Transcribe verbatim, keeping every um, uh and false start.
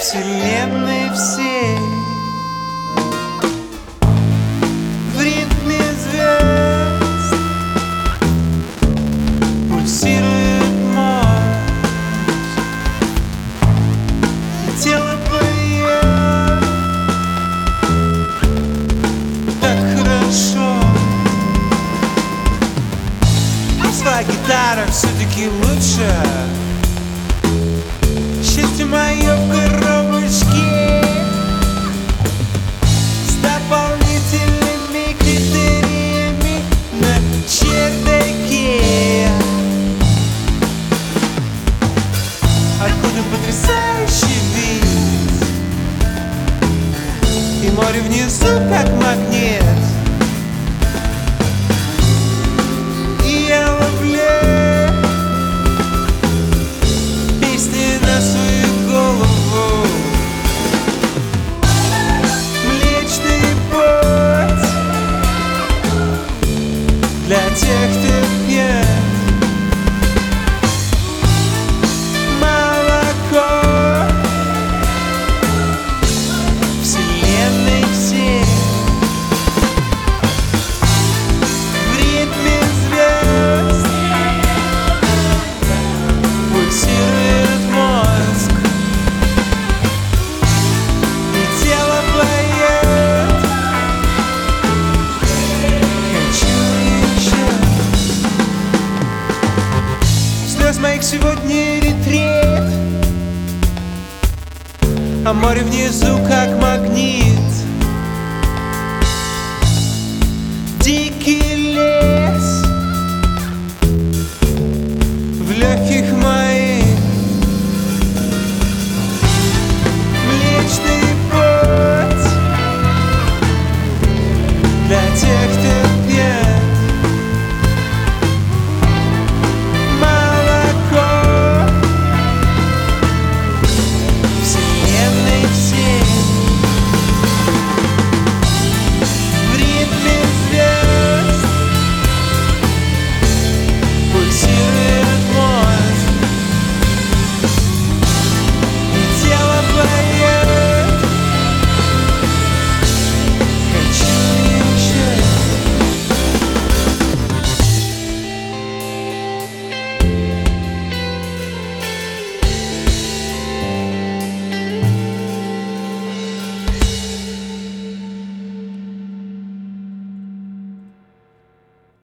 вселенной всей. В ритме звезд пульсирует мозг, и тело поет так хорошо. Своя гитара все-таки лучше. Счастье мое в коробочке с дополнительными критериями на чердаке, откуда потрясающий вид, и море внизу как магнит. И я ловлю песни на свою голову. Млечный путь для тех, кто пьет молоко вселенной всей. В ритме звезд пульсирует мозг, и тело поет «Хочу еще». Слез моих сегодня ретрит, а море внизу как магнит. Дикий лес